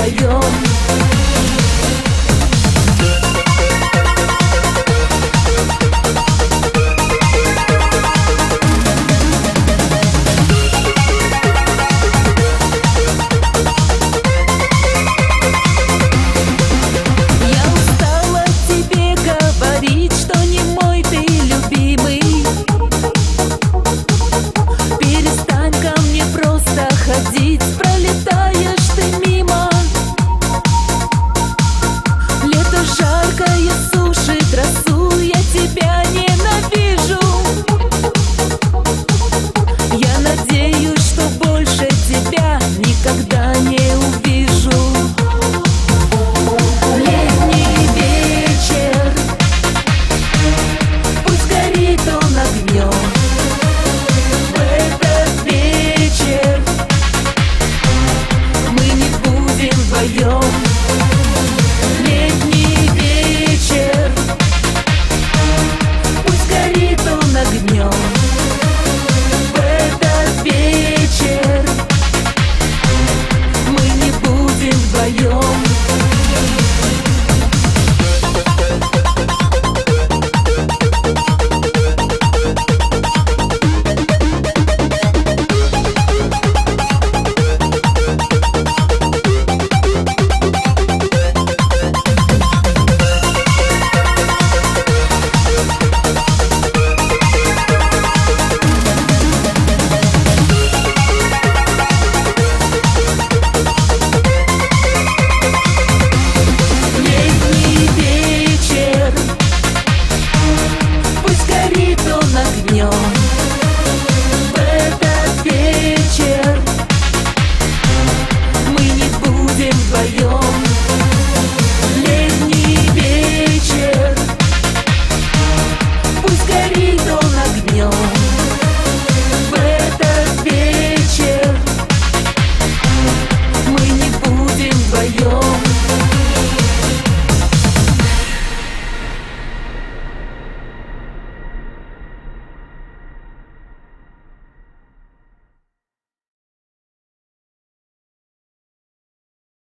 вдвоем. Пролетаешь ты мимо. Лето жаркое сушит росу, я тебя ненавижу. Я надеюсь, что больше тебя никогда не увижу. Летний вечер, пусть горит он огнем. В этот вечер вдвоем. Летний вечер, пусть горит он огнем. В этот вечер мы не будем вдвоем. В этот вечер мы не будем вдвоем.